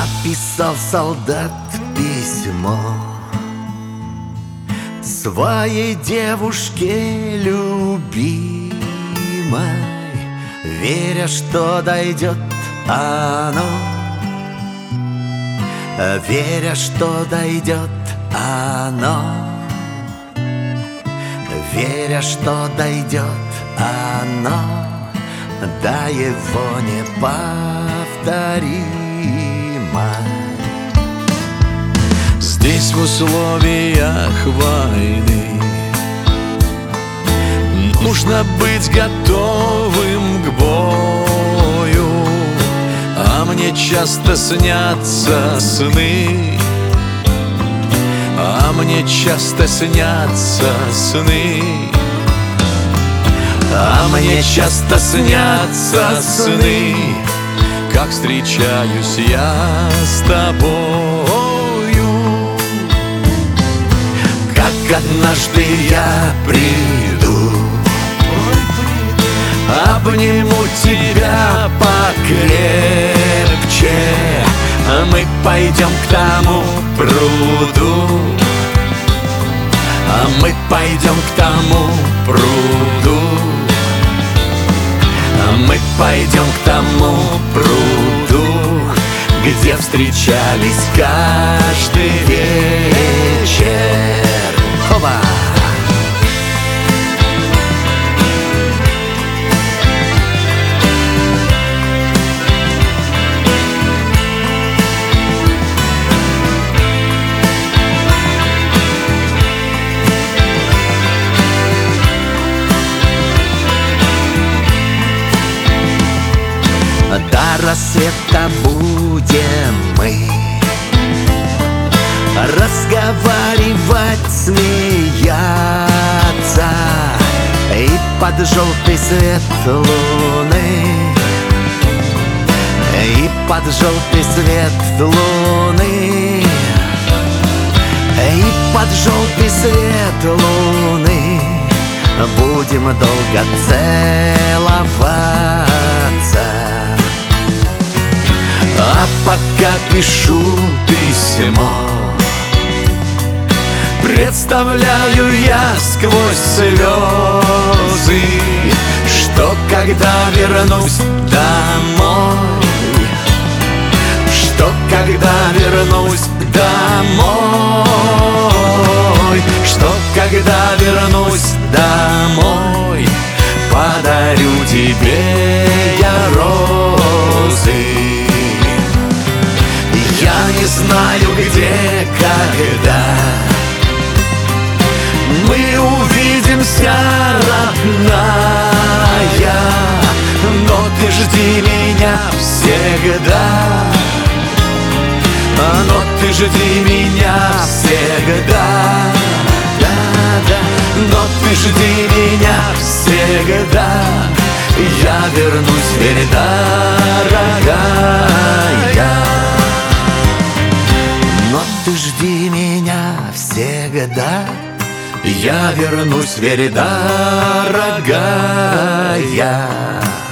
Написал солдат письмо своей девушке любимой, веря, что дойдет оно, веря, что дойдет оно, веря, что дойдет оно до его неповторимой. Здесь в условиях войны нужно быть готовым к бою, а мне часто снятся сны, а мне часто снятся сны, а мне часто снятся сны, как встречаюсь я с тобою. Как однажды я приду, обниму тебя покрепче, мы пойдем к тому пруду, мы пойдем к тому пруду, мы пойдем к тому пруду, где встречались каждый вечер. Опа! До рассвета будем мы разговаривать, смеяться, и под желтый свет луны, и под желтый свет луны, и под желтый свет луны будем долго целоваться. А пока пишу письмо, представляю я сквозь слезы, что когда вернусь домой, что когда вернусь домой, что когда вернусь домой, подарю тебе я розы. Я не знаю, где, когда мы увидимся, родная, но ты жди меня всегда, но ты жди меня всегда, да, но ты жди меня всегда, я вернусь, верь, дорогая. Но ты жди меня всегда, я вернусь, верь, дорогая.